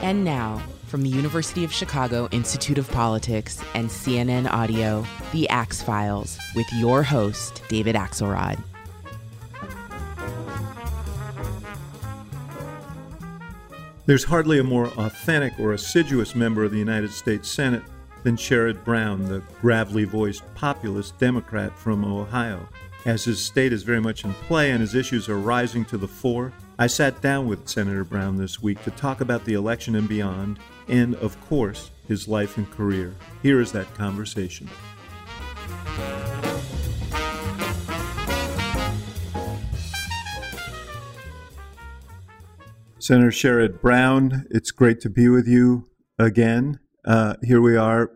And now, from the University of Chicago Institute of Politics and CNN Audio, The Axe Files, with your host, David Axelrod. There's hardly a more authentic or assiduous member of the United States Senate than Sherrod Brown, the gravelly-voiced populist Democrat from Ohio. As his state is very much in play and his issues are rising to the fore, I sat down with Senator Brown this week to talk about the election and beyond, and, of course, his life and career. Here is that conversation. Senator Sherrod Brown, it's great to be with you again. Here we are,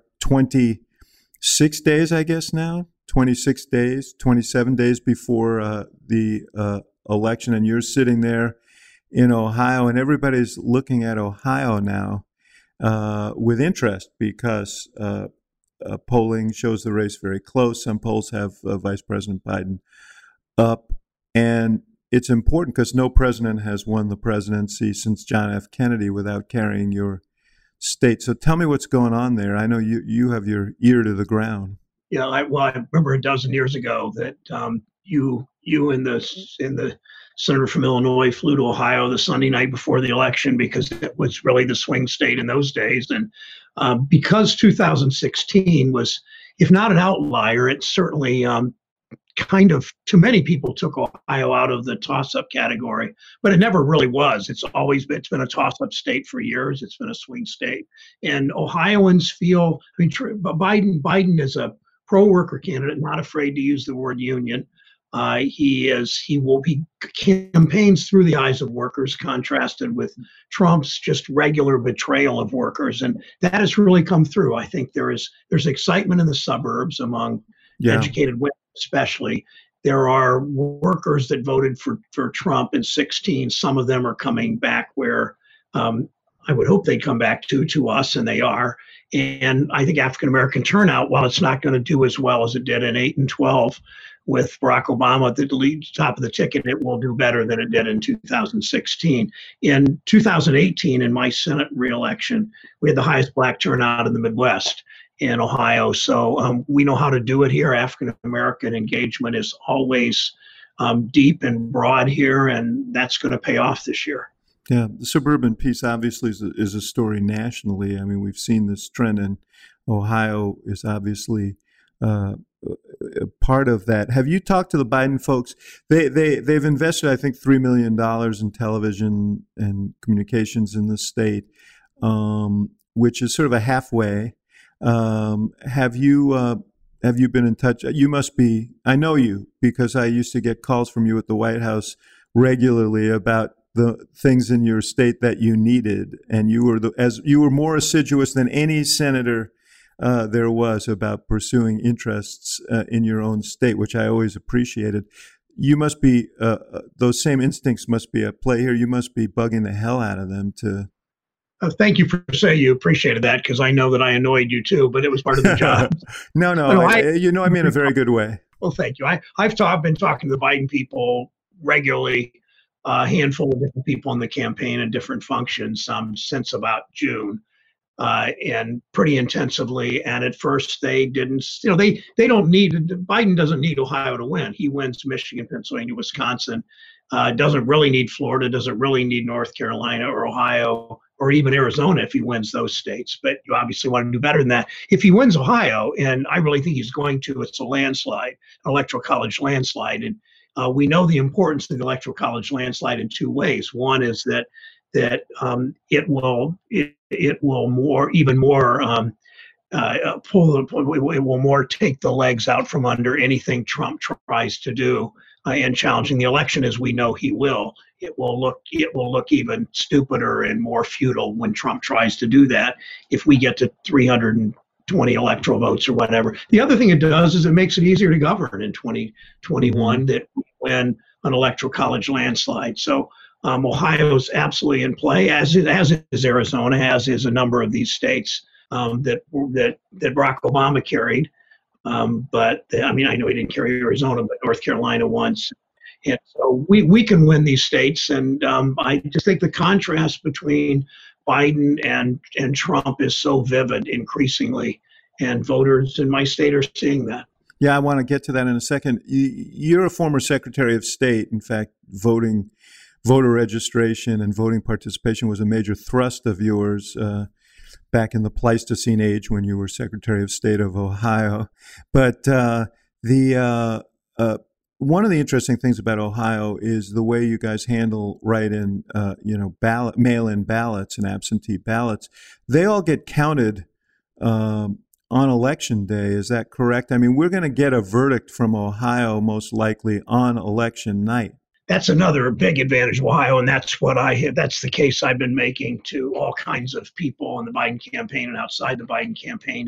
26 days, I guess now, 26 days, 27 days before the election, and you're sitting there in Ohio, and everybody's looking at Ohio now with interest because polling shows the race very close. Some polls have Vice President Biden up, and it's important because no president has won the presidency since John F. Kennedy without carrying your state. So tell me what's going on there. I know you have your ear to the ground. Yeah, I remember a dozen years ago that you and the senator from Illinois flew to Ohio the Sunday night before the election because it was really the swing state in those days. And because 2016 was, if not an outlier, it certainly kind of, too many people took Ohio out of the toss-up category, but it never really was. It's been a toss-up state for years. It's been a swing state. And Ohioans feel, Biden is a pro-worker candidate, not afraid to use the word union. He campaigns through the eyes of workers, contrasted with Trump's just regular betrayal of workers, and that has really come through. I think there's excitement in the suburbs among educated women, especially. There are workers that voted for Trump in 2016. Some of them are coming back where I would hope they'd come back to us, and they are. And I think African American turnout, while it's not going to do as well as it did in 2008 and 2012 with Barack Obama at the lead top of the ticket, it will do better than it did in 2016. In 2018, in my Senate reelection, we had the highest black turnout in the Midwest in Ohio. So we know how to do it here. African American engagement is always deep and broad here, and that's going to pay off this year. Yeah, the suburban piece obviously is a story nationally. I mean, we've seen this trend, and Ohio is obviously a part of that. Have you talked to the Biden folks? They've invested, I think, $3 million in television and communications in the state, which is sort of a halfway. Have you been in touch? You must be. I know you because I used to get calls from you at the White House regularly about the things in your state that you needed, and you were more assiduous than any senator there was about pursuing interests in your own state, which I always appreciated. You must be those same instincts must be at play here. You must be bugging the hell out of them to. Thank you for saying you appreciated that, because I know that I annoyed you too, but it was part of the job. No, I mean in a very good way. Well, thank you. I've been talking to the Biden people regularly. A handful of different people in the campaign and different functions since about June, and pretty intensively. And at first they didn't, Biden doesn't need Ohio to win. He wins Michigan, Pennsylvania, Wisconsin, doesn't really need Florida, doesn't really need North Carolina or Ohio or even Arizona if he wins those states. But you obviously want to do better than that. If he wins Ohio, and I really think he's going to, it's a landslide, an electoral college landslide. And we know the importance of the electoral college landslide in two ways. One is that it will take the legs out from under anything Trump tries to do in challenging the election, as we know he will. It will look even stupider and more futile when Trump tries to do that if we get to 320 electoral votes or whatever. The other thing it does is it makes it easier to govern in 2021 that we win an electoral college landslide. So Ohio's absolutely in play, as is Arizona, as is a number of these states that Barack Obama carried. But I know he didn't carry Arizona, but North Carolina once. And so we can win these states. And I just think the contrast between Biden and Trump is so vivid increasingly, and voters in my state are seeing that. Yeah, I want to get to that in a second. You're a former Secretary of State. In fact, voter registration and voting participation was a major thrust of yours back in the Pleistocene age when you were Secretary of State of Ohio. But one of the interesting things about Ohio is the way you guys handle write-in, mail-in ballots and absentee ballots. They all get counted on Election Day. Is that correct? I mean, we're going to get a verdict from Ohio most likely on election night. That's another big advantage of Ohio, and that's the case I've been making to all kinds of people in the Biden campaign and outside the Biden campaign.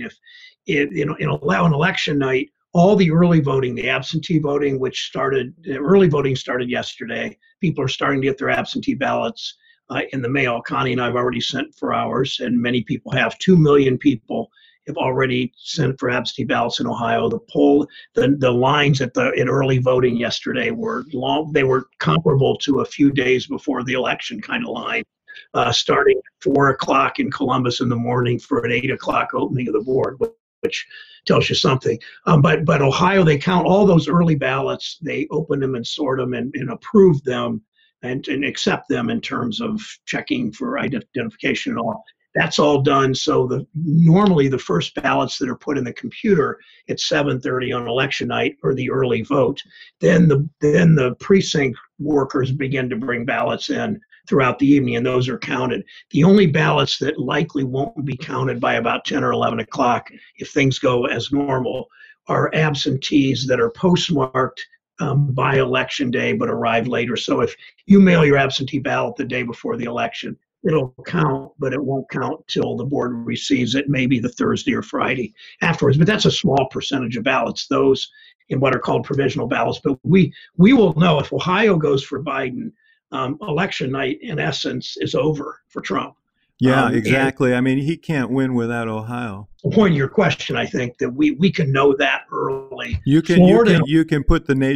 In election night, all the early voting, the absentee voting, early voting started yesterday. People are starting to get their absentee ballots in the mail. Connie and I have already sent for ours, and many people have. 2 million people have already sent for absentee ballots in Ohio. The lines in early voting yesterday were long. They were comparable to a few days before the election kind of line, starting at 4 o'clock in Columbus in the morning for an 8 o'clock opening of the board, which tells you something. But Ohio, they count all those early ballots. They open them and sort them and approve them and accept them in terms of checking for identification and all. That's all done. So normally the first ballots that are put in the computer at 7:30 on election night are the early vote. Then the precinct workers begin to bring ballots in throughout the evening, and those are counted. The only ballots that likely won't be counted by about 10 or 11 o'clock, if things go as normal, are absentees that are postmarked by Election Day but arrive later. So if you mail your absentee ballot the day before the election, it'll count, but it won't count till the board receives it, maybe the Thursday or Friday afterwards. But that's a small percentage of ballots, those in what are called provisional ballots. But we will know if Ohio goes for Biden, election night, in essence, is over for Trump. Yeah, exactly. I mean, he can't win without Ohio. The point of your question, I think, that we can know that early. You can put the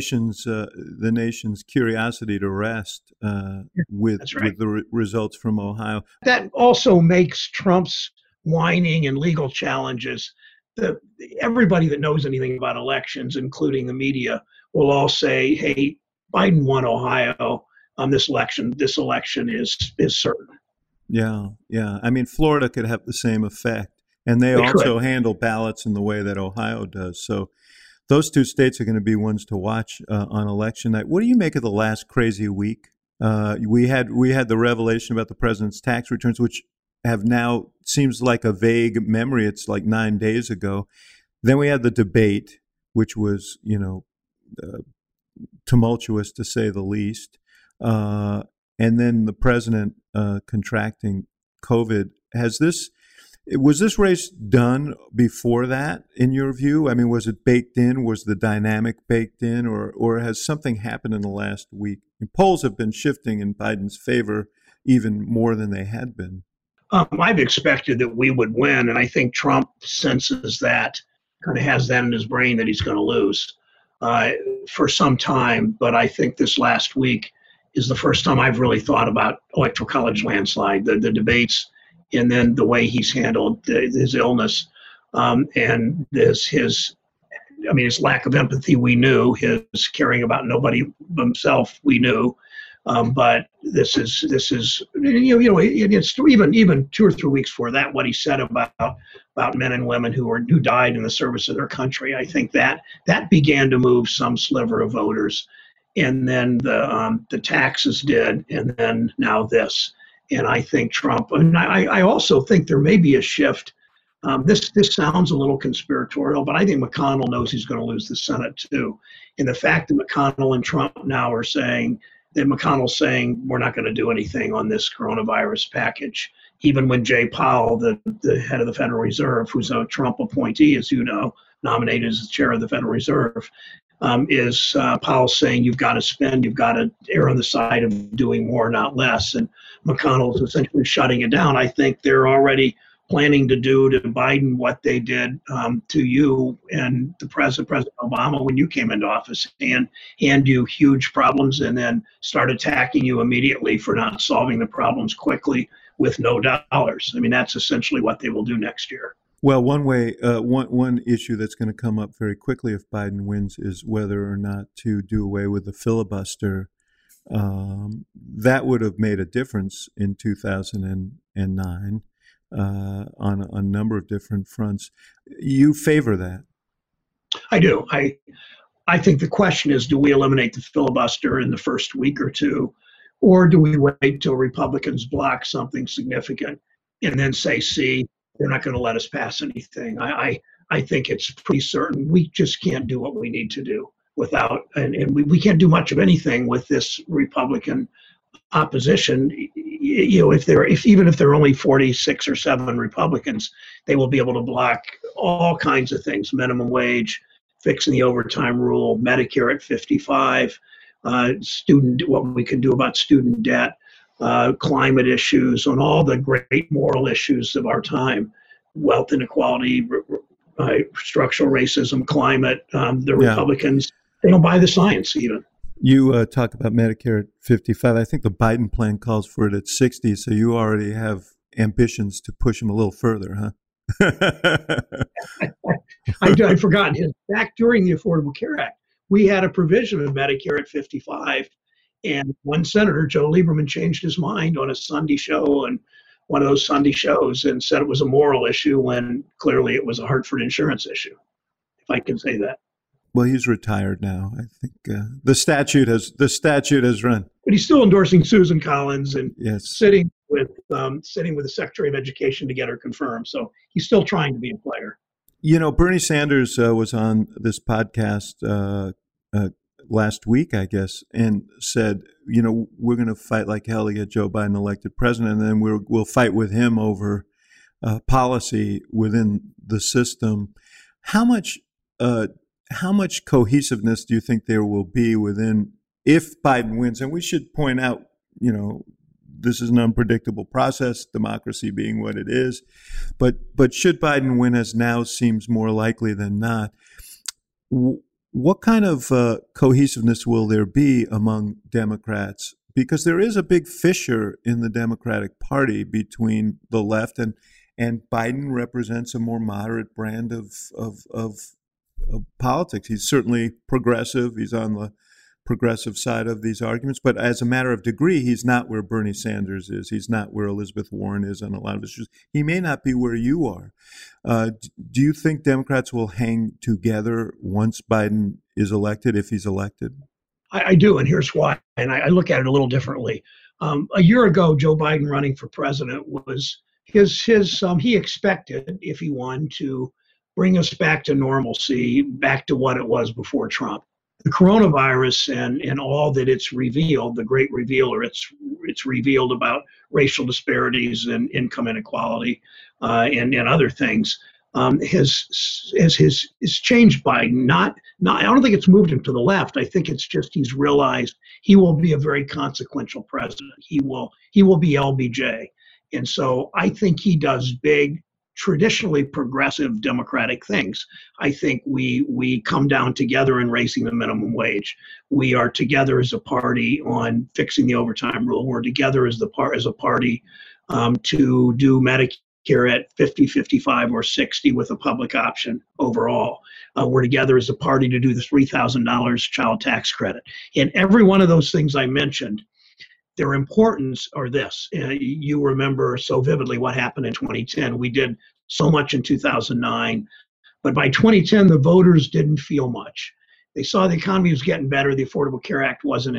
nation's curiosity to rest with the results from Ohio. That also makes Trump's whining and legal challenges. Everybody that knows anything about elections, including the media, will all say, "Hey, Biden won Ohio on this election. This election is certain." Yeah. I mean, Florida could have the same effect, and they also handle ballots in the way that Ohio does. So those two states are going to be ones to watch on election night. What do you make of the last crazy week? We had the revelation about the president's tax returns, which have now seems like a vague memory. It's like 9 days ago. Then we had the debate, which was, tumultuous to say the least. And then the president contracting COVID. Was this race done before that, in your view? I mean, was it baked in? Was the dynamic baked in? Or has something happened in the last week? And polls have been shifting in Biden's favor even more than they had been. I've expected that we would win, and I think Trump senses that, kind of has that in his brain that he's going to lose for some time. But I think this last week is the first time I've really thought about electoral college landslide, the debates, and then the way he's handled his illness, and his lack of empathy. We knew his caring about nobody himself. We knew, but this is it's even 2 or 3 weeks before that, what he said about men and women who died in the service of their country. I think that began to move some sliver of voters. And then the taxes did, and then now this. And I think Trump, and I also think there may be a shift. This sounds a little conspiratorial, but I think McConnell knows he's going to lose the Senate too. And the fact that McConnell and Trump now are saying that McConnell's saying we're not going to do anything on this coronavirus package, even when Jay Powell, the head of the Federal Reserve, who's a Trump appointee, as you know, nominated as the chair of the Federal Reserve, is Powell saying you've got to spend, you've got to err on the side of doing more, not less. And McConnell's essentially shutting it down. I think they're already planning to do to Biden what they did to you and President Obama when you came into office, and hand you huge problems and then start attacking you immediately for not solving the problems quickly with no dollars. I mean, that's essentially what they will do next year. Well, one issue that's going to come up very quickly if Biden wins is whether or not to do away with the filibuster. That would have made a difference in 2009 on a number of different fronts. You favor that? I do. I think the question is, do we eliminate the filibuster in the first week or two, or do we wait till Republicans block something significant and then say, see, they're not going to let us pass anything? I think it's pretty certain we just can't do what we need to do without, and we can't do much of anything with this Republican opposition. Even if there are only 46 or 7 Republicans, they will be able to block all kinds of things: minimum wage, fixing the overtime rule, Medicare at 55, what we can do about student debt, climate issues, on all the great moral issues of our time: wealth inequality, structural racism, climate. The Republicans, they don't buy the science even. You talk about Medicare at 55. I think the Biden plan calls for it at 60, so you already have ambitions to push them a little further, huh? I'd forgotten. Back during the Affordable Care Act, we had a provision of Medicare at 55, and one senator, Joe Lieberman, changed his mind on a Sunday show, and one of those Sunday shows, and said it was a moral issue when clearly it was a Hartford insurance issue, if I can say that. Well, he's retired now. I think the statute has run. But he's still endorsing Susan Collins and yes, sitting with the Secretary of Education to get her confirmed. So he's still trying to be a player. You know, Bernie Sanders was on this podcast last week, I guess, and said, you know, we're going to fight like hell to get Joe Biden elected president, and then we'll fight with him over policy within the system. How much cohesiveness do you think there will be within, if Biden wins? And we should point out, you know, this is an unpredictable process, democracy being what it is. But should Biden win, as now seems more likely than not, what kind of cohesiveness will there be among Democrats? Because there is a big fissure in the Democratic Party between the left and Biden represents a more moderate brand of politics. He's certainly progressive. He's on the progressive side of these arguments, but as a matter of degree, he's not where Bernie Sanders is. He's not where Elizabeth Warren is on a lot of issues. He may not be where you are. Do you think Democrats will hang together once Biden is elected, if he's elected? I do, and here's why. And I look at it a little differently. A year ago, Joe Biden running for president was he expected, if he won, to bring us back to normalcy, back to what it was before Trump. The coronavirus and all that it's revealed, the great revealer, it's revealed about racial disparities and income inequality and other things, has changed Biden. Not I don't think it's moved him to the left. I think it's just he's realized he will be a very consequential president. He will be LBJ, and so I think he does big, traditionally progressive Democratic things. I think we come down together in raising the minimum wage. We are together as a party on fixing the overtime rule. We're together as a party to do Medicare at 50, 55, or 60 with a public option overall. We're together as a party to do the $3,000 child tax credit. And every one of those things I mentioned, their importance are this. You remember so vividly what happened in 2010. We did so much in 2009, but by 2010, the voters didn't feel much. They saw the economy was getting better. The Affordable Care Act wasn't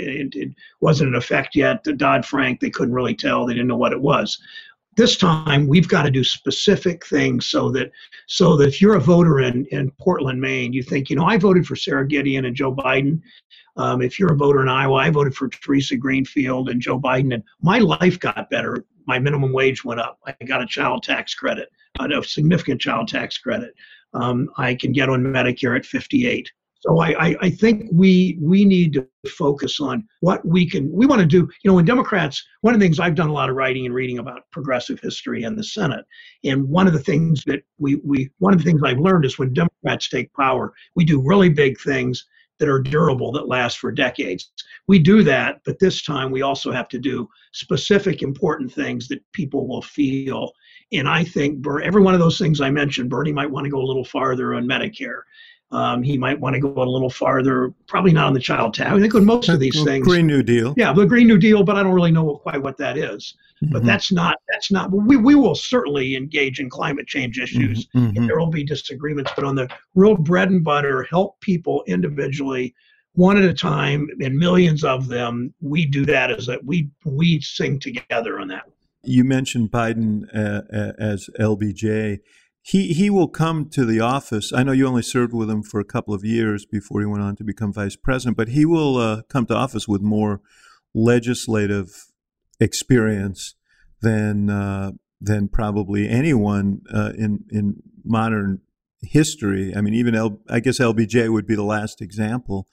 in effect yet. The Dodd-Frank, they couldn't really tell. They didn't know what it was. This time, we've got to do specific things so that if you're a voter in Portland, Maine, you think, you know, I voted for Sarah Gideon and Joe Biden. If you're a voter in Iowa, I voted for Teresa Greenfield and Joe Biden, and my life got better. My minimum wage went up. I got a child tax credit, a significant child tax credit. I can get on Medicare at 58. So I think we need to focus on what we want to do. You know, when Democrats, one of the things I've done a lot of writing and reading about progressive history in the Senate, and one of the things that one of the things I've learned is when Democrats take power, we do really big things that are durable, that last for decades. We do that, but this time we also have to do specific important things that people will feel. And I think every one of those things I mentioned, Bernie might want to go a little farther on Medicare. He might want to go a little farther, probably not on the child tax. I think on most of these things. Green New Deal. Yeah, the Green New Deal, but I don't really know quite what that is. But that's not, we will certainly engage in climate change issues. There will be disagreements, but on the real bread and butter, help people individually, one at a time, and millions of them, we do that as that we sing together on that. You mentioned Biden as LBJ. He will come to the office. I know you only served with him for a couple of years before he went on to become vice president, but he will come to office with more legislative experience than probably anyone in modern history. I mean, even I guess LBJ would be the last example.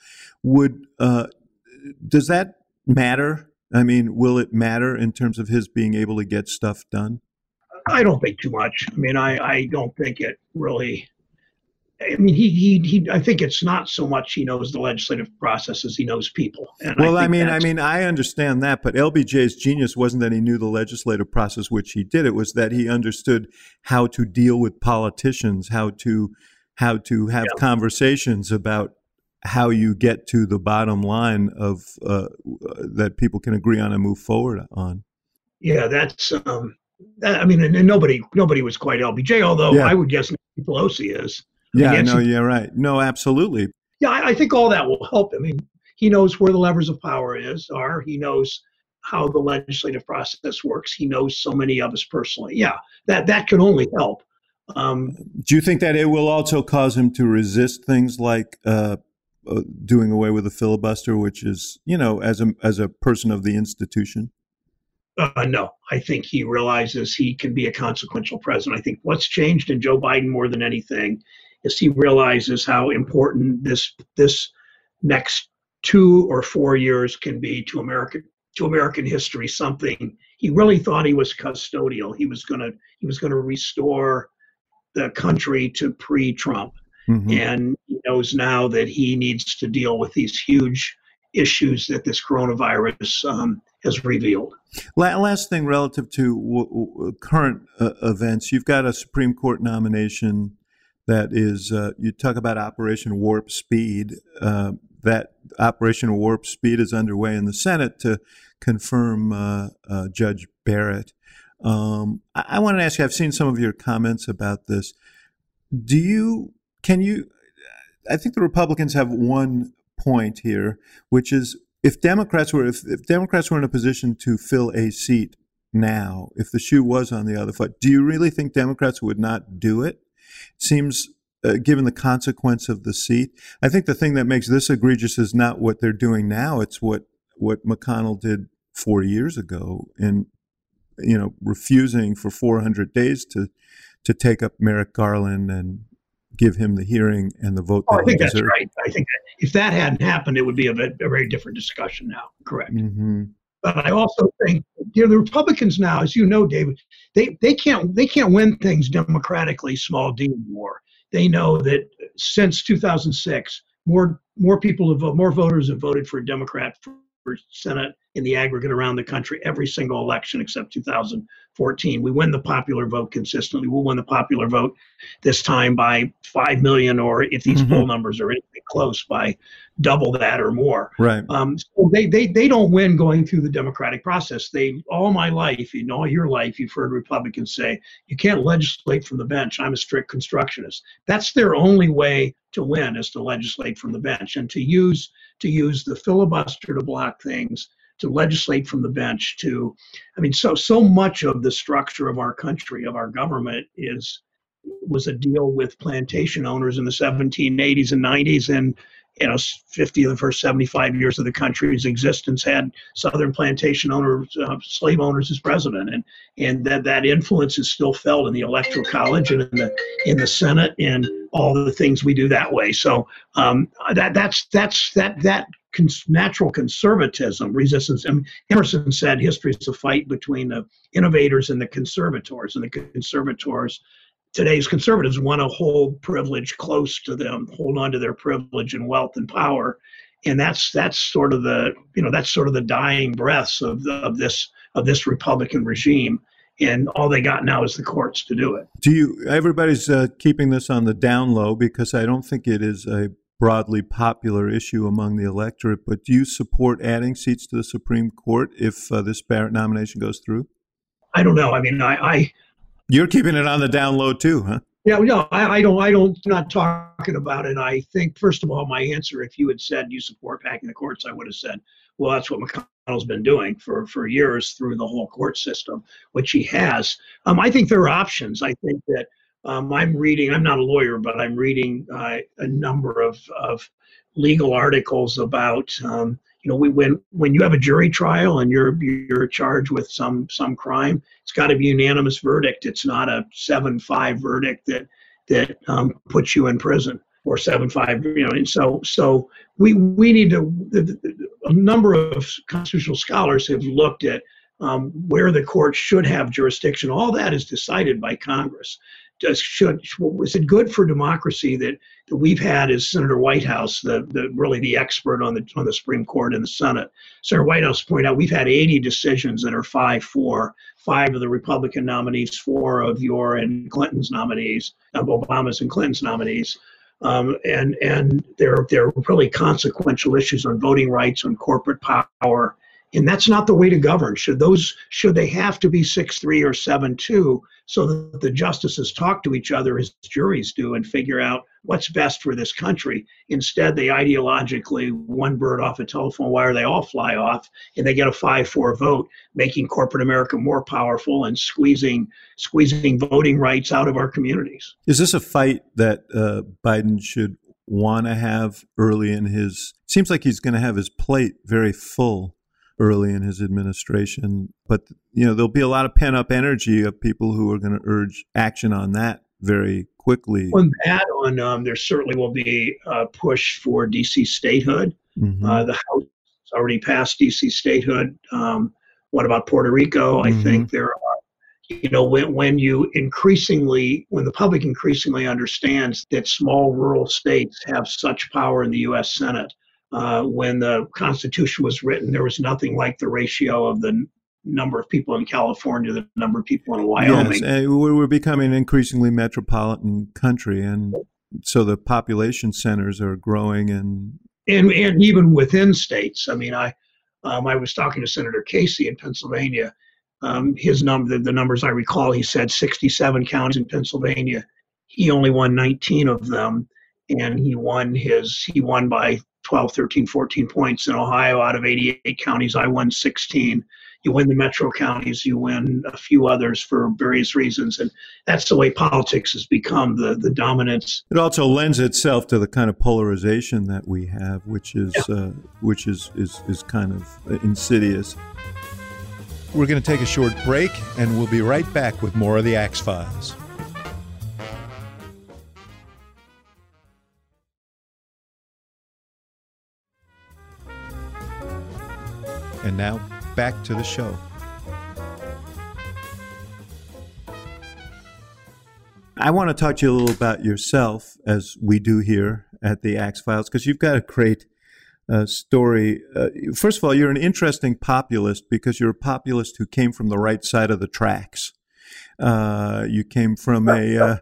Does that matter? I mean, will it matter in terms of his being able to get stuff done? I don't think too much. I mean, I don't think it really. I mean, he. I think it's not so much he knows the legislative process as he knows people. And well, I mean, I understand that, but LBJ's genius wasn't that he knew the legislative process, which he did. It was that he understood how to deal with politicians, how to have conversations about how you get to the bottom line of that people can agree on and move forward on. Yeah, that's. I mean, and nobody was quite LBJ, although I would guess Nancy Pelosi is. Yeah, right. No, absolutely. Yeah, I think all that will help. I mean, he knows where the levers of power are. He knows how the legislative process works. He knows so many of us personally. Yeah, that can only help. Do you think that it will also cause him to resist things like doing away with the filibuster, which is, as a person of the institution? No, I think he realizes he can be a consequential president. I think what's changed in Joe Biden more than anything is he realizes how important this next 2 or 4 years can be to American history. Something he really thought he was custodial. He was going to restore the country to pre-Trump, and he knows now that he needs to deal with these huge issues that this coronavirus has revealed. Last thing relative to current events, you've got a Supreme Court nomination that is, you talk about Operation Warp Speed. That Operation Warp Speed is underway in the Senate to confirm Judge Barrett. I want to ask you, I've seen some of your comments about this. I think the Republicans have one point here, which is if Democrats were in a position to fill a seat now, if the shoe was on the other foot, do you really think Democrats would not do it? It seems, given the consequence of the seat, I think the thing that makes this egregious is not what they're doing now. It's what McConnell did 4 years ago in, refusing for 400 days to take up Merrick Garland and give him the hearing and the vote that he deserved. That's right. I think that if that hadn't happened, it would be a very different discussion now. Correct. But I also think the Republicans now, as you know, David, they can't win things democratically small d anymore. They know that since 2006, more voters have voted for a Democrat for Senate in the aggregate around the country every single election except 2014. We win the popular vote consistently. We'll win the popular vote this time by 5 million, or if these poll numbers are anything close, by double that or more. Right. So they don't win going through the democratic process. All my life, all your life, you've heard Republicans say, you can't legislate from the bench. I'm a strict constructionist. That's their only way to win, is to legislate from the bench and to use the filibuster to block things, to legislate from the bench. So much of the structure of our country, of our government, was a deal with plantation owners in the 1780s and 90s, and 50 of the first 75 years of the country's existence had Southern plantation owners, slave owners as president, and that influence is still felt in the Electoral College and in the Senate and all the things we do that way. So that natural conservatism, resistance. Emerson said history is a fight between the innovators and the conservators, and the conservators today's conservatives want to hold privilege close to them, hold on to their privilege and wealth and power, and that's sort of the dying breaths of this Republican regime. And all they got now is the courts to do it. Everybody's keeping this on the down low because I don't think it is a broadly popular issue among the electorate. But do you support adding seats to the Supreme Court if this Barrett nomination goes through? I don't know. I mean, You're keeping it on the down low too, huh? Yeah, no, I don't, not talking about it. I think, first of all, my answer, if you had said you support packing the courts, I would have said, well, that's what McConnell's been doing for years through the whole court system, which he has. I think there are options. I think that I'm not a lawyer, but I'm reading a number of legal articles about, when you have a jury trial and you're charged with some crime, it's got to be a unanimous verdict. It's not a 7-5 verdict that puts you in prison, or 7-5. And so we need to. A number of constitutional scholars have looked at where the court should have jurisdiction. All that is decided by Congress. Was it good for democracy that we've had as Senator Whitehouse, really the expert on the Supreme Court and the Senate? Senator Whitehouse pointed out we've had 80 decisions that are 5-4, 5 of the Republican nominees, 4 of your and Clinton's nominees, of Obama's and Clinton's nominees. And there are really consequential issues on voting rights, on corporate power. And that's not the way to govern. Should they have to be 6-3 or 7-2 so that the justices talk to each other as juries do and figure out what's best for this country? Instead, they ideologically, one bird off a telephone wire, they all fly off, and they get a 5-4 vote, making corporate America more powerful and squeezing voting rights out of our communities. Is this a fight that Biden should want to have early in his? It seems like he's going to have his plate very full early in his administration, but there'll be a lot of pent-up energy of people who are going to urge action on that very quickly. There certainly will be a push for D.C. statehood. Mm-hmm. The House has already passed D.C. statehood. What about Puerto Rico? Mm-hmm. I think there are, when the public increasingly understands that small rural states have such power in the U.S. Senate. When the Constitution was written, there was nothing like the ratio of the number of people in California, the number of people in Wyoming. Yes, and we're becoming an increasingly metropolitan country, and so the population centers are growing, and even within states. I mean, I was talking to Senator Casey in Pennsylvania. The numbers I recall, he said 67 counties in Pennsylvania. He only won 19 of them, and he won by 12, 13, 14 points. In Ohio, out of 88 counties, I won 16. You win the metro counties, you win a few others for various reasons. And that's the way politics has become, the dominance. It also lends itself to the kind of polarization that we have, which is kind of insidious. We're going to take a short break, and we'll be right back with more of the Axe Files. And now, back to the show. I want to talk to you a little about yourself, as we do here at the Axe Files, because you've got a great story. First of all, you're an interesting populist because you're a populist who came from the right side of the tracks. You came from a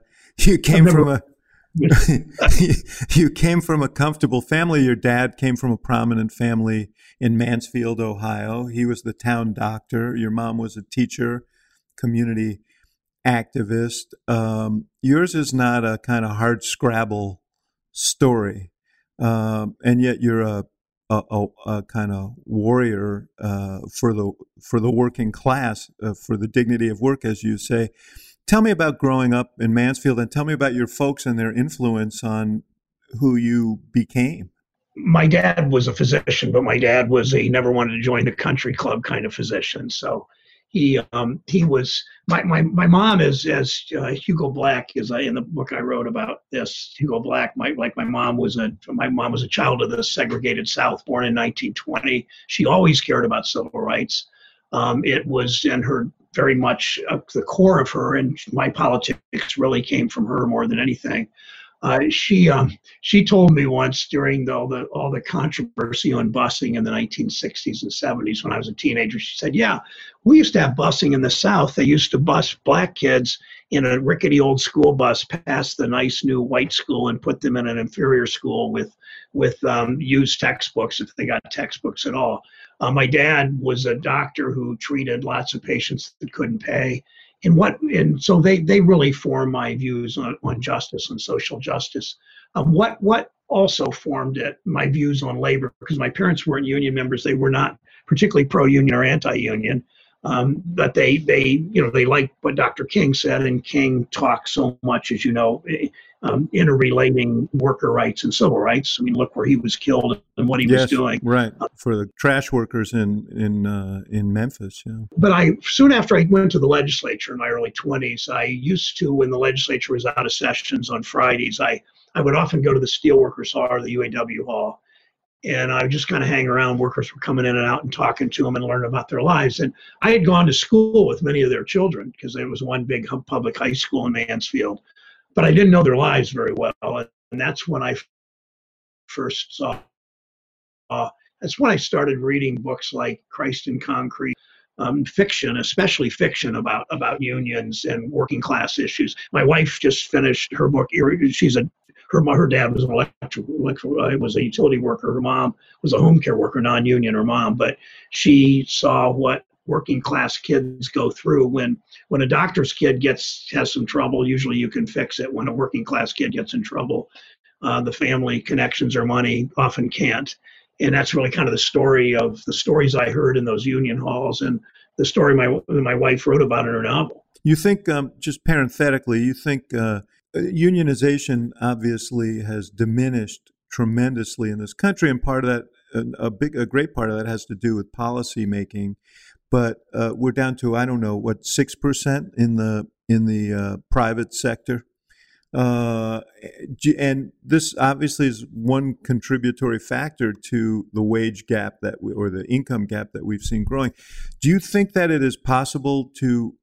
comfortable family. Your dad came from a prominent family in Mansfield, Ohio. He was the town doctor. Your mom was a teacher, community activist. Yours is not a kind of hard scrabble story, and yet you're a kind of warrior for the working class, for the dignity of work, as you say. Tell me about growing up in Mansfield, and tell me about your folks and their influence on who you became. My dad was a physician, but my dad he never wanted to join the country club kind of physician. So he was, my mom is, as Hugo Black is in the book I wrote about this. Hugo Black, my mom was a child of the segregated South, born in 1920. She always cared about civil rights. It was in her very much the core of her, and my politics really came from her more than anything. She told me once during all the controversy on busing in the 1960s and 70s when I was a teenager, she said, "Yeah, we used to have busing in the South. They used to bus black kids in a rickety old school bus past the nice new white school and put them in an inferior school with used textbooks if they got textbooks at all." My dad was a doctor who treated lots of patients that couldn't pay. And so they really form my views on justice and social justice. What also formed my views on labor, because my parents weren't union members. They were not particularly pro-union or anti-union, but they liked what Dr. King said, and King talked so much, as you know, interrelating worker rights and civil rights. I mean, look where he was killed and what he was doing. Right, for the trash workers in Memphis. Yeah. But soon after I went to the legislature in my early 20s, I used to, when the legislature was out of sessions on Fridays, I would often go to the Steelworkers Hall or the UAW Hall, and I would just kind of hang around. Workers were coming in and out and talking to them and learning about their lives. And I had gone to school with many of their children because there was one big public high school in Mansfield. But I didn't know their lives very well. And that's when I first saw, that's when I started reading books like Christ in Concrete, fiction, especially fiction about unions and working class issues. My wife just finished her book. Her dad was was a utility worker. Her mom was a home care worker, non-union, her mom, but she saw what working class kids go through. When a doctor's kid has some trouble, usually you can fix it. When a working class kid gets in trouble, the family connections or money often can't. And that's really kind of the stories I heard in those union halls, and the story my wife wrote about in her novel. You think, just parenthetically, unionization obviously has diminished tremendously in this country, and part of that, a great part of that has to do with policy making. But we're down to, I don't know, 6% in the private sector, and this obviously is one contributory factor to the wage gap or the income gap that we've seen growing. Do you think that it is possible to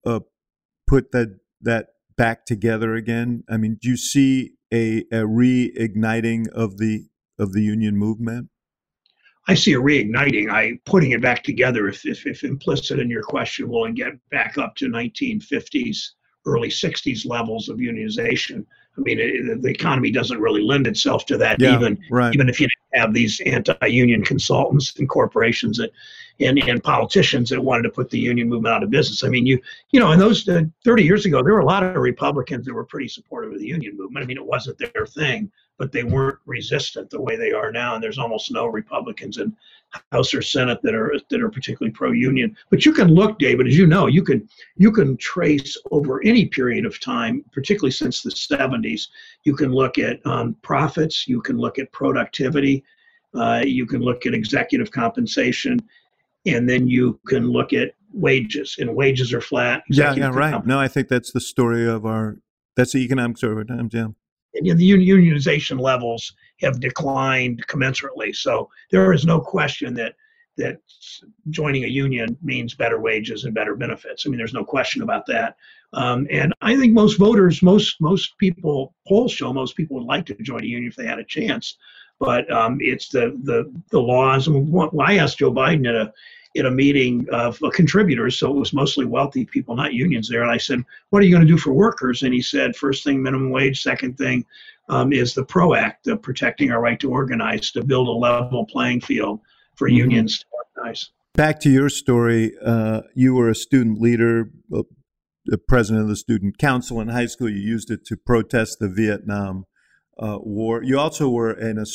put that back together again? I mean, do you see a reigniting of the union movement? I see a reigniting. Putting it back together, if implicit in your question, will get back up to 1950s, early 60s levels of unionization. I mean, the economy doesn't really lend itself to that, even if you have these anti-union consultants and corporations and politicians that wanted to put the union movement out of business. I mean, in those 30 years ago, there were a lot of Republicans that were pretty supportive of the union movement. I mean, it wasn't their thing, but they weren't resistant the way they are now. And there's almost no Republicans in House or Senate that are particularly pro-union. But you can look, David, as you know, you can trace over any period of time, particularly since the 70s. You can look at profits, you can look at productivity, you can look at executive compensation, and then you can look at wages, and wages are flat. Yeah, right. No, I think that's the story that's the economic story of our times, yeah. And the unionization levels have declined commensurately. So there is no question that joining a union means better wages and better benefits. I mean, there's no question about that. And I think most voters, most people, polls show most people would like to join a union if they had a chance. But it's the laws. I asked Joe Biden at a meeting of contributors, so it was mostly wealthy people, not unions there. And I said, what are you going to do for workers? And he said, first thing, minimum wage. Second thing is the PRO Act, of protecting our right to organize, to build a level playing field for unions to organize. Back to your story, you were a student leader, the president of the student council in high school. You used it to protest the Vietnam War. You also were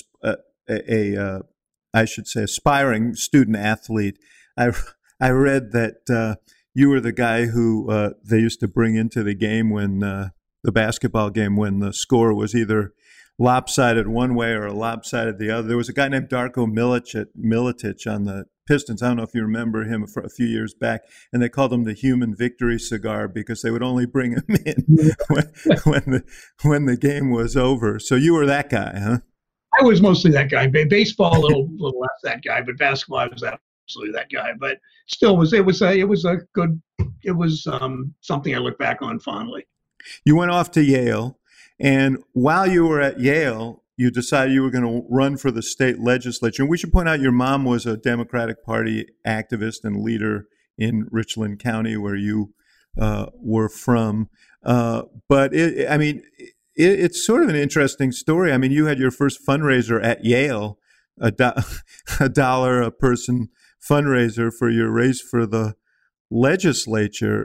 I should say, aspiring student athlete. I read that you were the guy who they used to bring into the game when the basketball game when the score was either lopsided one way or lopsided the other. There was a guy named Darko Milicic on the Pistons. I don't know if you remember him a few years back, and they called him the human victory cigar because they would only bring him in when the game was over. So you were that guy, huh? I was mostly that guy. Baseball, a little less that guy, but basketball, I was absolutely that guy. But still, it was a good something I look back on fondly. You went off to Yale, and while you were at Yale, you decided you were going to run for the state legislature. And we should point out your mom was a Democratic Party activist and leader in Richland County, where you were from. But it's sort of an interesting story. I mean, you had your first fundraiser at Yale, a $1 a person fundraiser for your race for the legislature.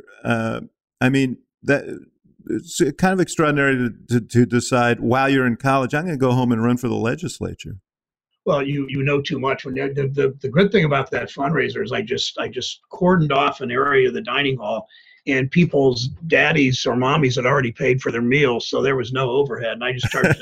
It's kind of extraordinary to decide while you're in college, I'm going to go home and run for the legislature. Well, you know too much. When the good thing about that fundraiser is I just cordoned off an area of the dining hall, and people's daddies or mommies had already paid for their meals, so there was no overhead, and I just charged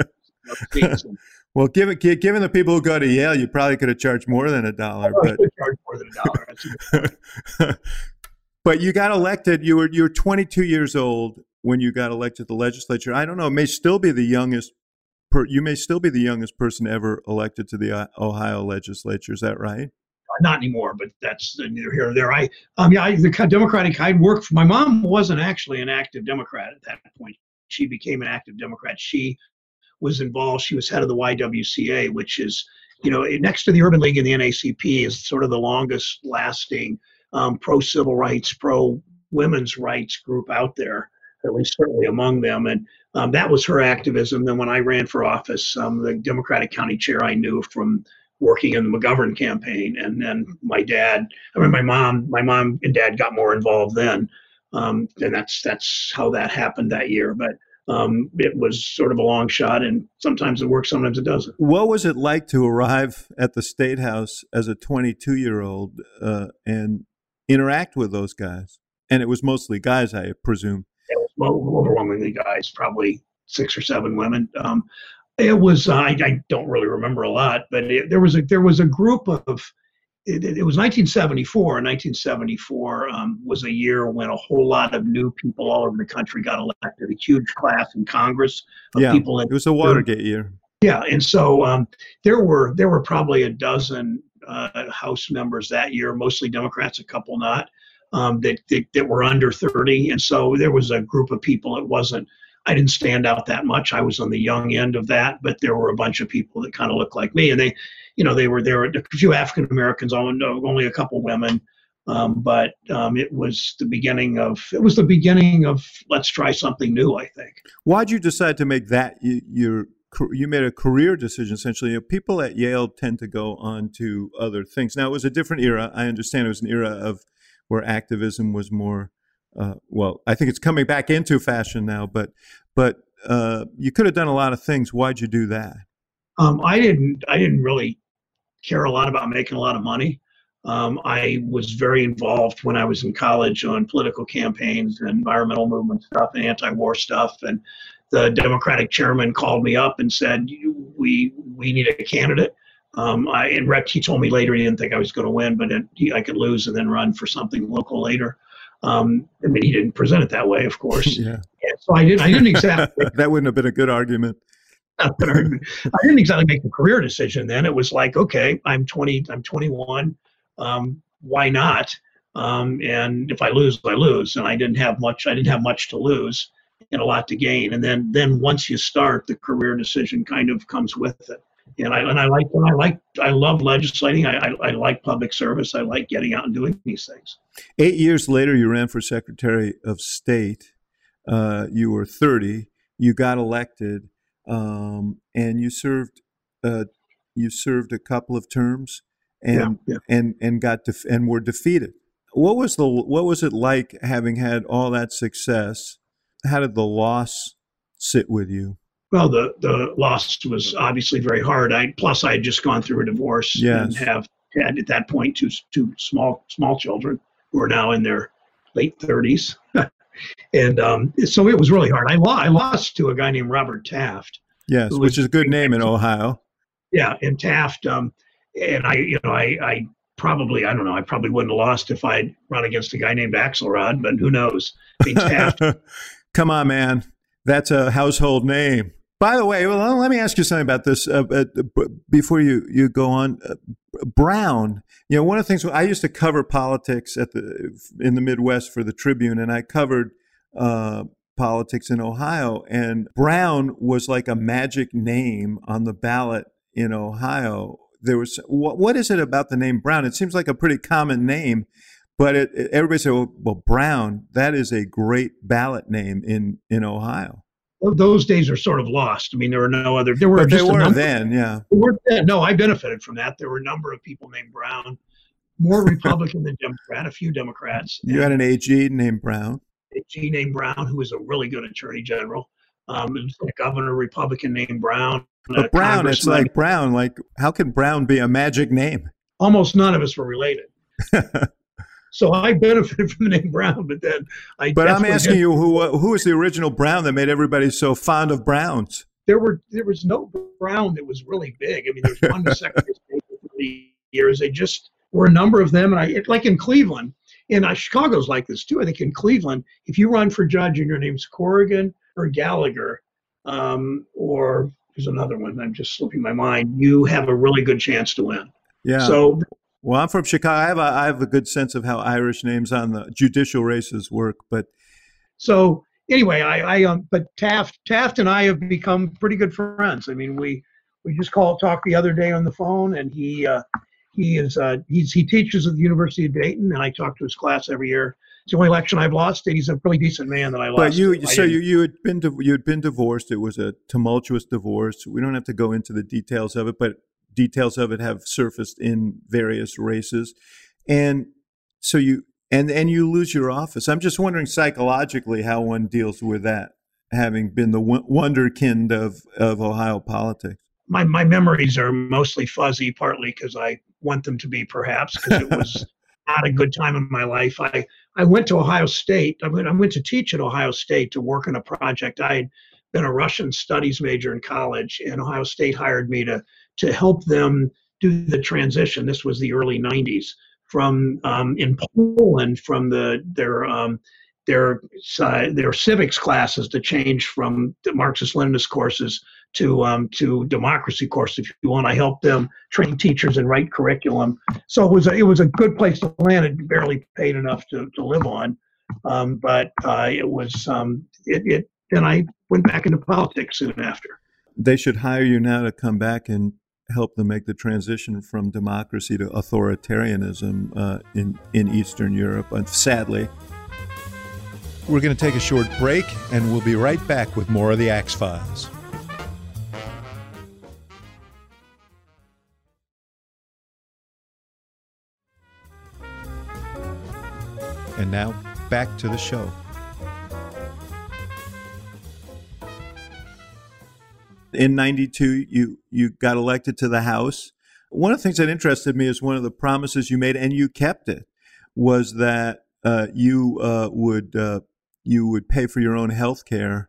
$1. Well, given the people who go to Yale, you probably could have charged more than $1. But charged more than $1. But you got elected. You were 22 years old when you got elected to the legislature. I don't know. It may still be the youngest. You may still be the youngest person ever elected to the Ohio legislature. Is that right? Not anymore, but that's neither here nor there. The Democratic. My mom wasn't actually an active Democrat at that point. She became an active Democrat. She was involved. She was head of the YWCA, which is, next to the Urban League and the NAACP, is sort of the longest lasting pro-civil rights, pro-women's rights group out there, at least certainly among them. And that was her activism. Then when I ran for office, the Democratic county chair I knew from working in the McGovern campaign. And then my mom and dad got more involved then. And that's how that happened that year. But it was sort of a long shot, and sometimes it works, sometimes it doesn't. What was it like to arrive at the State House as a 22-year-old and interact with those guys? And it was mostly guys, I presume. It was overwhelmingly guys, probably 6 or 7 women. It was I don't really remember a lot, but there was a group of. It was 1974, and 1974 was a year when a whole lot of new people all over the country got elected. A huge class in Congress of people. It was a Watergate year. Yeah, and so there were probably a dozen House members that year, mostly Democrats, a couple not, that were under 30, and so there was a group of people. I didn't stand out that much. I was on the young end of that, but there were a bunch of people that kind of looked like me, and there were a few African Americans, only a couple women, but it was the beginning of let's try something new, I think. Why'd you decide to make that you made a career decision, essentially? People at Yale tend to go on to other things. Now, it was a different era. I understand it was an era where activism was more. I think it's coming back into fashion now, but you could have done a lot of things. Why'd you do that? I didn't really care a lot about making a lot of money. I was very involved when I was in college on political campaigns and environmental movement stuff and anti-war stuff. And the Democratic chairman called me up and said, "We need a candidate." He told me later he didn't think I was going to win, but I could lose and then run for something local later. He didn't present it that way, of course. Yeah. So I didn't exactly. That wouldn't have been a good argument. I didn't exactly make a career decision then. It was like, okay, I'm 21. Why not? And if I lose, I lose. And I didn't have much to lose and a lot to gain. And then once you start, the career decision kind of comes with it. And I love legislating. I like public service. I like getting out and doing these things. 8 years later, you ran for Secretary of State. You were 30. You got elected, and you served a couple of terms, and were defeated. What was it like having had all that success? How did the loss sit with you? Well, the loss was obviously very hard. I had just gone through a divorce and have had at that point two small children who are now in their late 30s. And so it was really hard. I lost to a guy named Robert Taft. Yes, which is a good name in Ohio. Yeah, and Taft, and I probably wouldn't have lost if I'd run against a guy named Axelrod, but who knows? I mean, Taft. Come on, man. That's a household name. By the way, well, let me ask you something about this before you go on. Brown, one of the things, I used to cover politics in the Midwest for the Tribune, and I covered politics in Ohio, and Brown was like a magic name on the ballot in Ohio. There was, what is it about the name Brown? It seems like a pretty common name, but everybody said, well, Brown, that is a great ballot name in Ohio. Those days are sort of lost. I mean, there were no other. There were but just they were then, yeah. They were then. No, I benefited from that. There were a number of people named Brown, more Republican than Democrat, a few Democrats. You had an AG named Brown. AG named Brown, who was a really good attorney general. A governor Republican named Brown. But Brown, it's like Brown. Like, how can Brown be a magic name? Almost none of us were related. So I benefited from the name Brown, but then But I'm asking you, who was the original Brown that made everybody so fond of Browns? There was no Brown that was really big. I mean, there was one Secretary of State for 30 years. They just were a number of them, and like in Cleveland, and Chicago's like this too. I think in Cleveland, if you run for judge and your name's Corrigan or Gallagher, or there's another one, I'm just slipping my mind, you have a really good chance to win. Yeah. So. Well, I'm from Chicago. I have a good sense of how Irish names on the judicial races work. But so anyway, but Taft and I have become pretty good friends. I mean, we just talked the other day on the phone, and he teaches at the University of Dayton, and I talk to his class every year. It's the only election I've lost, and he's a really decent man that I lost. But you had been divorced. It was a tumultuous divorce. We don't have to go into the details of it, but details of it have surfaced in various races, and so you lose your office. I'm just wondering psychologically how one deals with that, having been the wonderkind of Ohio politics. My memories are mostly fuzzy, partly because I want them to be, perhaps because it was not a good time in my life. I went to Ohio State. I went to teach at Ohio State to work on a project. I had been a Russian studies major in college, and Ohio State hired me to help them do the transition. This was the early 90s from in Poland, from their civics classes to change from the Marxist-Leninist courses to democracy courses, if you want. I helped them train teachers and write curriculum. So it was a good place to land. It barely paid enough to live on, but it was Then I went back into politics soon after. They should hire you now to come back and help them make the transition from democracy to authoritarianism in Eastern Europe, sadly. We're going to take a short break, and we'll be right back with more of the Axe Files. And now, back to the show. In 92, you got elected to the House. One of the things that interested me is one of the promises you made, and you kept it, was that you would pay for your own health care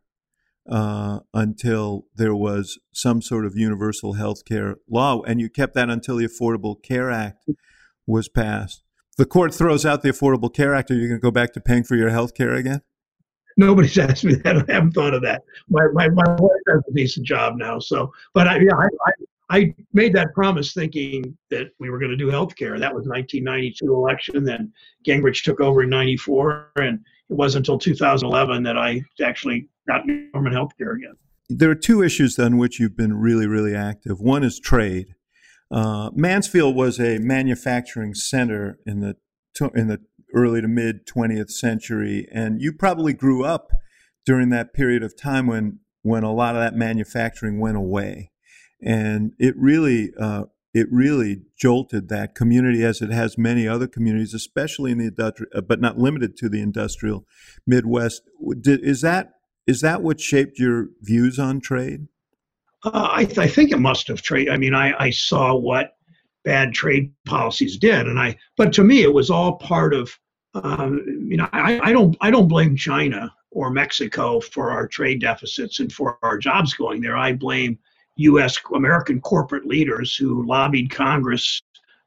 until there was some sort of universal health care law, and you kept that until the Affordable Care Act was passed. The court throws out the Affordable Care Act. Are you going to go back to paying for your health care again? Nobody's asked me that. I haven't thought of that. My wife has a decent job now. So, but I made that promise thinking that we were going to do health care. That was 1992 election. Then Gingrich took over in 94. And it wasn't until 2011 that I actually got government health care again. There are two issues on which you've been really, really active. One is trade. Mansfield was a manufacturing center in the early to mid 20th century, and you probably grew up during that period of time when a lot of that manufacturing went away, and it really jolted that community, as it has many other communities, especially in the industrial, but not limited to the industrial Midwest. Is that what shaped your views on trade? I think it must have trade. I mean, I saw what bad trade policies did, but to me, it was all part of. I don't blame China or Mexico for our trade deficits and for our jobs going there. I blame U.S. American corporate leaders who lobbied Congress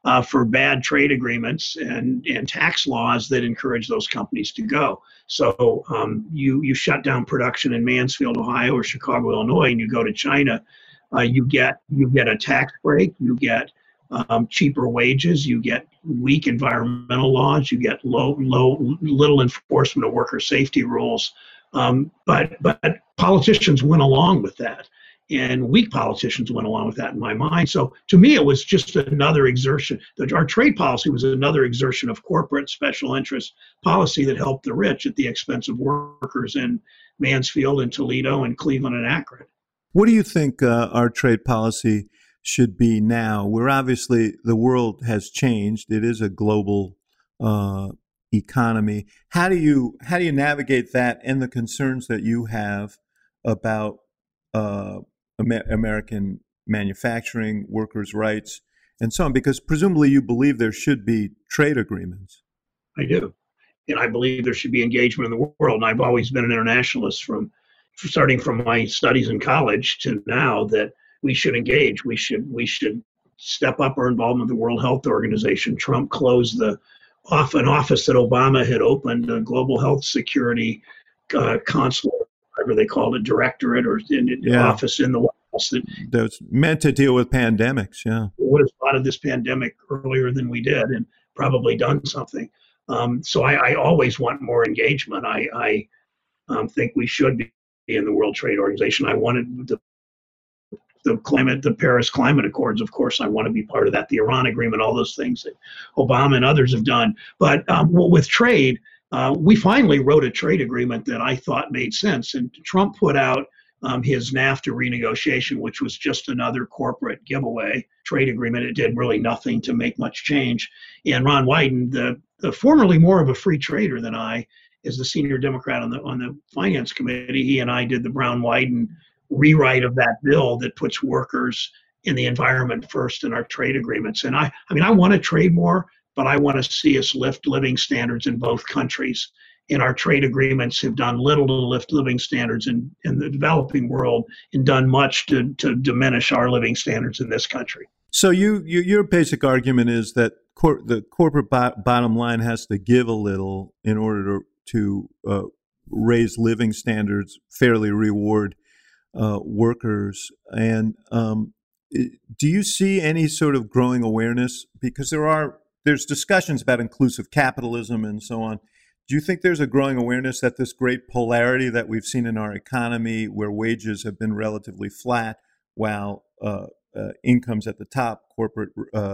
for bad trade agreements and tax laws that encourage those companies to go. So you shut down production in Mansfield, Ohio, or Chicago, Illinois, and you go to China. You get a tax break. You get cheaper wages. You get weak environmental laws. You get little enforcement of worker safety rules. But politicians went along with that, and weak politicians went along with that in my mind. So to me, it was just another exertion. Our trade policy was another exertion of corporate special interest policy that helped the rich at the expense of workers in Mansfield and Toledo and Cleveland and Akron. What do you think our trade policy should be now? We're obviously, the world has changed. It is a global economy. How do you navigate that and the concerns that you have about American manufacturing, workers' rights, and so on? Because presumably you believe there should be trade agreements. I do. And I believe there should be engagement in the world. And I've always been an internationalist starting from my studies in college to now, that we should engage. We should step up our involvement with the World Health Organization. Trump closed an office that Obama had opened, a global health security consulate, whatever they called it, directorate, or office in the White House that's meant to deal with pandemics. Yeah, would have thought of this pandemic earlier than we did, and probably done something. So I always want more engagement. I think we should be in the World Trade Organization. I wanted the Paris Climate Accords, of course. I want to be part of that. The Iran Agreement, all those things that Obama and others have done. But with trade, we finally wrote a trade agreement that I thought made sense. And Trump put out his NAFTA renegotiation, which was just another corporate giveaway trade agreement. It did really nothing to make much change. And Ron Wyden, the formerly more of a free trader than I, is the senior Democrat on the Finance Committee. He and I did the Brown-Wyden rewrite of that bill that puts workers in the environment first in our trade agreements. And I want to trade more, but I want to see us lift living standards in both countries. And our trade agreements have done little to lift living standards in the developing world, and done much to diminish our living standards in this country. So your basic argument is that the corporate bottom line has to give a little in order to raise living standards, fairly reward workers. And do you see any sort of growing awareness? Because there's discussions about inclusive capitalism and so on. Do you think there's a growing awareness that this great polarity that we've seen in our economy, where wages have been relatively flat while incomes at the top, corporate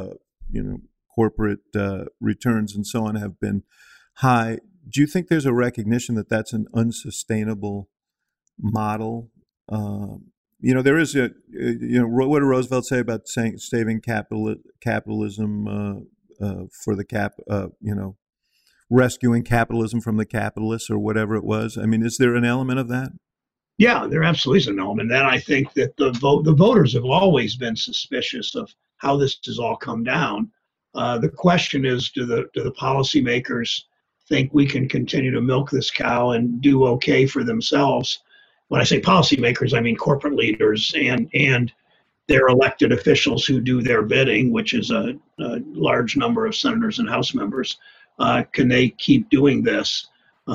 returns and so on, have been high? Do you think there's a recognition that that's an unsustainable model? There is what did Roosevelt say about saving capitalism for the rescuing capitalism from the capitalists, or whatever it was? I mean, is there an element of that? Yeah, there absolutely is an element. And I think that the voters have always been suspicious of how this has all come down. The question is, do the policymakers think we can continue to milk this cow and do okay for themselves? When I say policymakers, I mean corporate leaders and their elected officials who do their bidding, which is a large number of senators and House members. Can they keep doing this?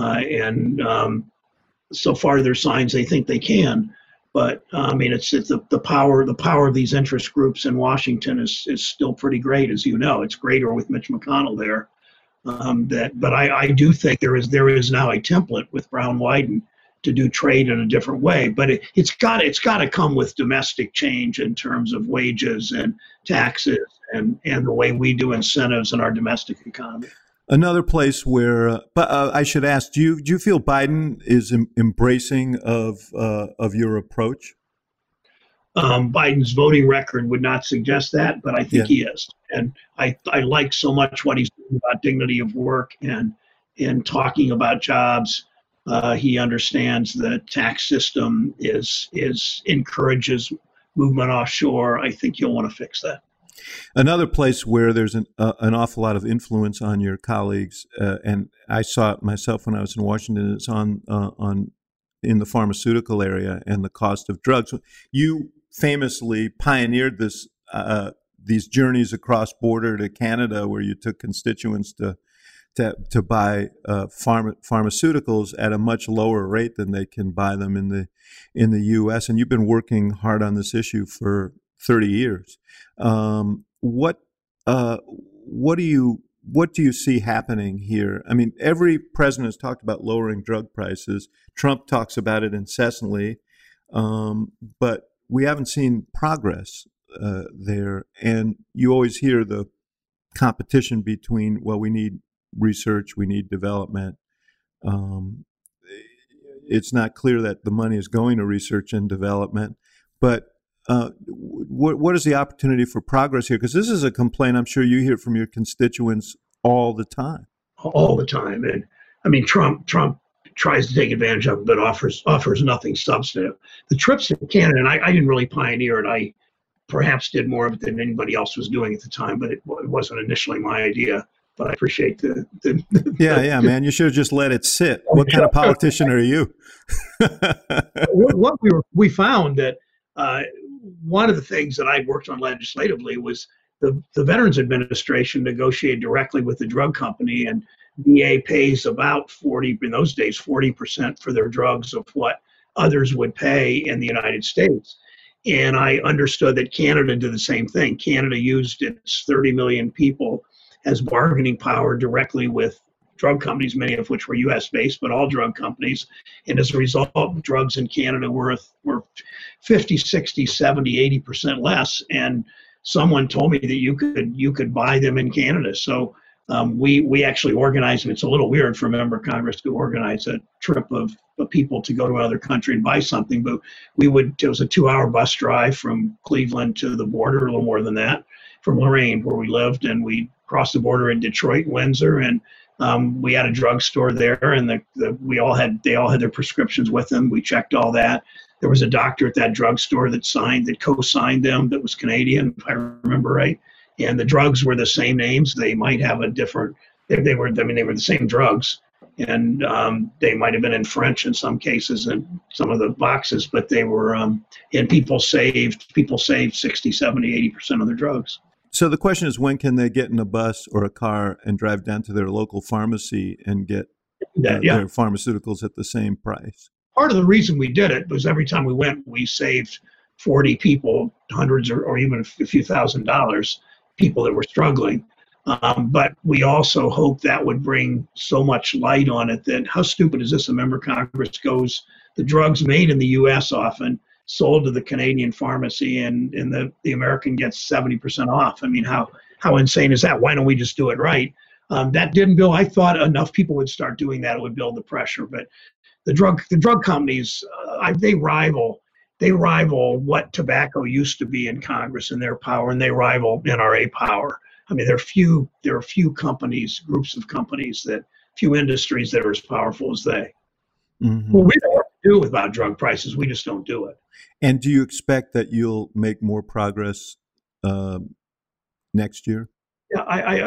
So far, there's signs they think they can. But it's the power of these interest groups in Washington is still pretty great, as you know. It's greater with Mitch McConnell there. But I do think there is now a template with Brown-Wyden to do trade in a different way. But it's got to come with domestic change in terms of wages and taxes and the way we do incentives in our domestic economy. Another place where, but I should ask, do you feel Biden is embracing of your approach? Biden's voting record would not suggest that, but I think he is. And I like so much what he's doing about dignity of work and in talking about jobs. He understands the tax system encourages movement offshore. I think you'll want to fix that. Another place where there's an awful lot of influence on your colleagues, and I saw it myself when I was in Washington, is in the pharmaceutical area and the cost of drugs. You famously pioneered this these journeys across border to Canada, where you took constituents to buy pharmaceuticals at a much lower rate than they can buy them in the U.S. And you've been working hard on this issue for 30 years. What do you see happening here? I mean, every president has talked about lowering drug prices. Trump talks about it incessantly, but we haven't seen progress there. And you always hear the competition between, well, we need research, we need development. It's not clear that the money is going to research and development, but what is the opportunity for progress here? Because this is a complaint I'm sure you hear from your constituents all the time. All the time. And I mean, Trump tries to take advantage of it, but offers nothing substantive. The trips to Canada, and I didn't really pioneer it. I perhaps did more of it than anybody else was doing at the time, but it wasn't initially my idea. But I appreciate the yeah, man. You should have just let it sit. What kind of politician are you? What we found that one of the things that I worked on legislatively was the Veterans Administration negotiated directly with the drug company, and VA pays about 40% for their drugs of what others would pay in the United States. And I understood that Canada did the same thing. Canada used its 30 million people as bargaining power directly with drug companies, many of which were U.S. based, but all drug companies. And as a result, drugs in Canada were 50, 60, 70, 80% less. And someone told me that you could buy them in Canada. So we actually organized, and it's a little weird for a member of Congress to organize a trip of people to go to another country and buy something, but it was a 2-hour bus drive from Cleveland to the border, a little more than that, from Lorain, where we lived, and we crossed the border in Detroit, Windsor, and we had a drugstore there, and they all had their prescriptions with them. We checked all that. There was a doctor at that drugstore that co-signed them, that was Canadian, if I remember right. And the drugs were the same names. They might have a different. They were the same drugs, and they might have been in French in some cases in some of the boxes, but they were. And people saved 60, 70, 80% of their drugs. So the question is, when can they get in a bus or a car and drive down to their local pharmacy and get their pharmaceuticals at the same price? Part of the reason we did it was every time we went, we saved 40 people, hundreds or even a few $1,000s, people that were struggling. But we also hoped that would bring so much light on it that how stupid is this? A member of Congress goes, the drugs made in the U.S. often sold to the Canadian pharmacy, and the American gets 70% off. I mean, how insane is that? Why don't we just do it right? That didn't build. I thought enough people would start doing that, it would build the pressure. But the drug companies, they rival what tobacco used to be in Congress in their power, and they rival NRA power. I mean, there are few companies, groups of companies, few industries that are as powerful as they. Mm-hmm. Well, we don't have to do about drug prices. We just don't do it. And do you expect that you'll make more progress next year? Yeah,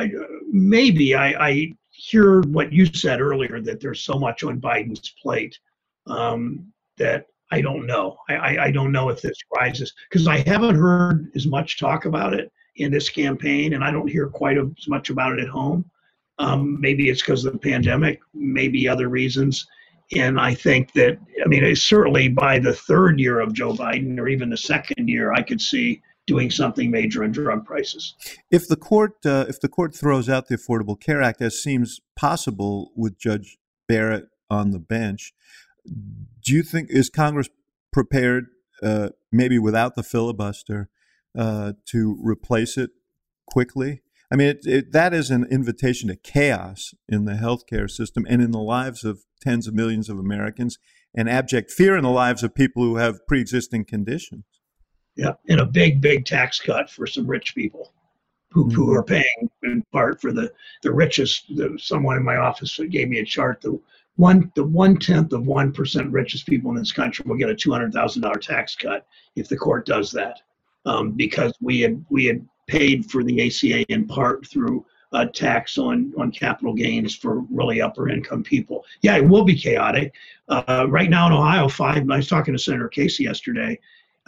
I hear what you said earlier, that there's so much on Biden's plate that I don't know. I don't know if this rises, because I haven't heard as much talk about it in this campaign, and I don't hear quite as much about it at home. Maybe it's because of the pandemic, maybe other reasons. And I think that, I mean, certainly by the third year of Joe Biden, or even the second year, I could see doing something major on drug prices. If the court throws out the Affordable Care Act, as seems possible with Judge Barrett on the bench, do you think, is Congress prepared, maybe without the filibuster, to replace it quickly? I mean, that is an invitation to chaos in the healthcare system and in the lives of tens of millions of Americans, and abject fear in the lives of people who have pre-existing conditions. Yeah, and a big tax cut for some rich people who are paying in part for the richest. Someone in my office gave me a chart. The 1/10 of 1% richest people in this country will get a $200,000 tax cut if the court does that, because we had paid for the ACA in part through a tax on capital gains for really upper income people. Yeah, it will be chaotic. Right now in Ohio, I was talking to Senator Casey yesterday.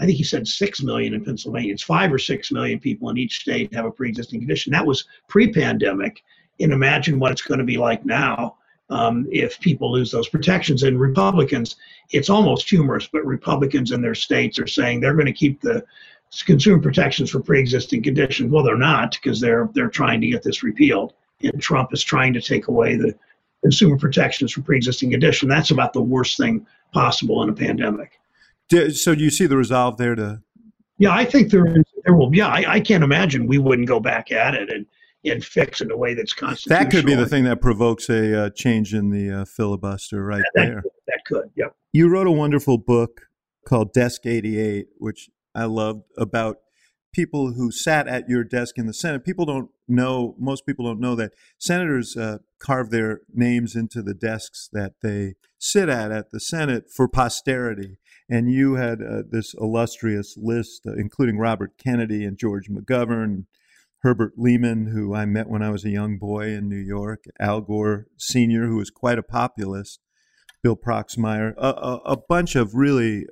I think he said 6 million in Pennsylvania. It's 5 or 6 million people in each state have a pre-existing condition. That was pre-pandemic. And imagine what it's going to be like now if people lose those protections. And Republicans, it's almost humorous, but Republicans in their states are saying they're going to keep the consumer protections for pre-existing conditions. Well, they're not, because they're trying to get this repealed. And Trump is trying to take away the consumer protections for pre-existing condition. That's about the worst thing possible in a pandemic. So do you see the resolve there to? Yeah, I think there will. Yeah, I can't imagine we wouldn't go back at it and fix it in a way that's constitutional. That could be the thing that provokes a change in the filibuster right there. That could, yep. You wrote a wonderful book called Desk 88, which I loved, about people who sat at your desk in the Senate. Most people don't know that senators carve their names into the desks that they sit at the Senate for posterity. And you had this illustrious list, including Robert Kennedy and George McGovern, Herbert Lehman, who I met when I was a young boy in New York, Al Gore Sr., who was quite a populist, Bill Proxmire, a bunch of really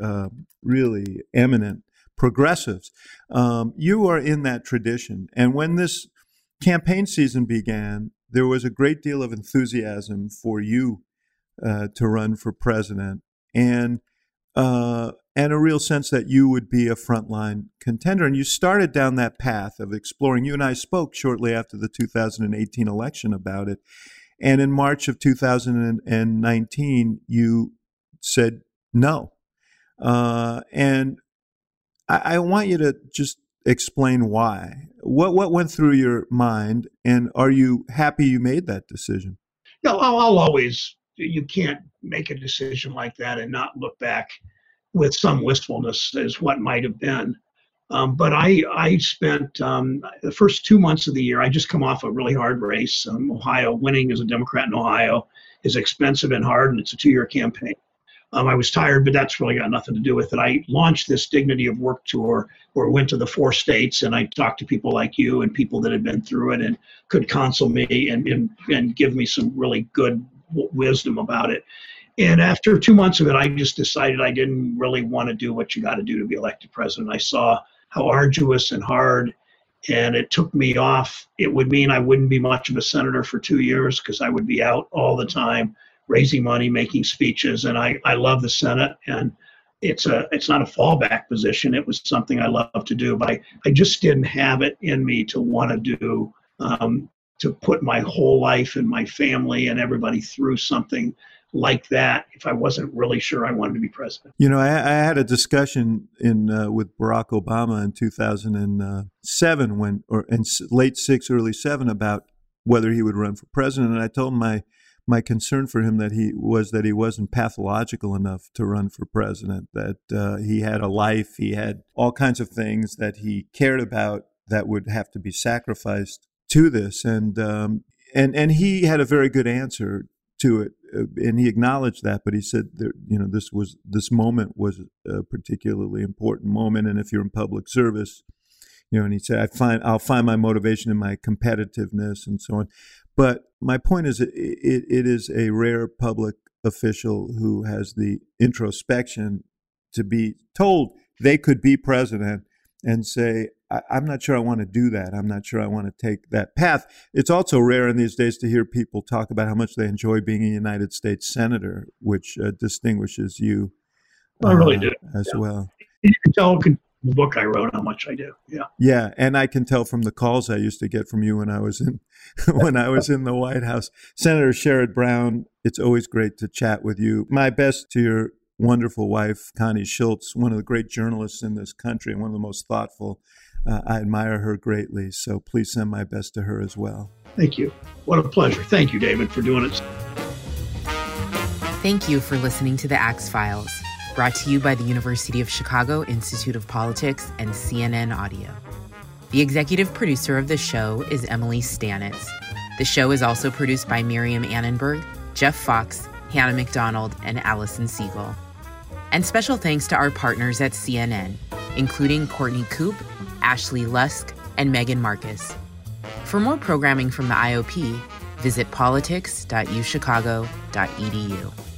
eminent progressives. You are in that tradition. And when this campaign season began, there was a great deal of enthusiasm for you to run for president, and a real sense that you would be a frontline contender. And you started down that path of exploring. You and I spoke shortly after the 2018 election about it. And in March of 2019, you said no. And I want you to just explain why. What went through your mind, and are you happy you made that decision? No, I'll always, you can't make a decision like that and not look back with some wistfulness as what might have been. But I spent the first 2 months of the year, I just come off a really hard race. Ohio, winning as a Democrat in Ohio is expensive and hard, and it's a 2-year campaign. I was tired, but that's really got nothing to do with it. I launched this Dignity of Work tour where I went to the 4 states, and I talked to people like you and people that had been through it and could counsel me and give me some really good wisdom about it. And after 2 months of it, I just decided I didn't really want to do what you got to do to be elected president. I saw how arduous and hard, and it took me off. It would mean I wouldn't be much of a senator for 2 years because I would be out all the time raising money, making speeches. And I love the Senate, and it's not a fallback position. It was something I love to do, but I just didn't have it in me to want to do, to put my whole life and my family and everybody through something like that if I wasn't really sure I wanted to be president. You know, I had a discussion with Barack Obama in 2007 in late 6, early 7 about whether he would run for president. And I told him my concern for him that he wasn't pathological enough to run for president, that he had a life, he had all kinds of things that he cared about that would have to be sacrificed to this. And he had a very good answer to it, and he acknowledged that, but he said this moment was a particularly important moment, and if you're in public service, and he said I'll find my motivation in my competitiveness and so on. But my point is, it is a rare public official who has the introspection to be told they could be president and say, I'm not sure I want to do that. I'm not sure I want to take that path. It's also rare in these days to hear people talk about how much they enjoy being a United States senator, which distinguishes you I really do. As well. You can tell in the book I wrote how much I do. Yeah. Yeah, and I can tell from the calls I used to get from you when I was in the White House. Senator Sherrod Brown, it's always great to chat with you. My best to your wonderful wife, Connie Schultz, one of the great journalists in this country and one of the most thoughtful. I admire her greatly, so please send my best to her as well. Thank you. What a pleasure. Thank you, David, for doing it. Thank you for listening to the Axe Files, brought to you by the University of Chicago Institute of Politics and CNN Audio. The executive producer of the show is Emily Stanitz. The show is also produced by Miriam Annenberg, Jeff Fox, Hannah McDonald, and Allison Siegel. And special thanks to our partners at CNN, including Courtney Coop, Ashley Lusk, and Megan Marcus. For more programming from the IOP, visit politics.uchicago.edu.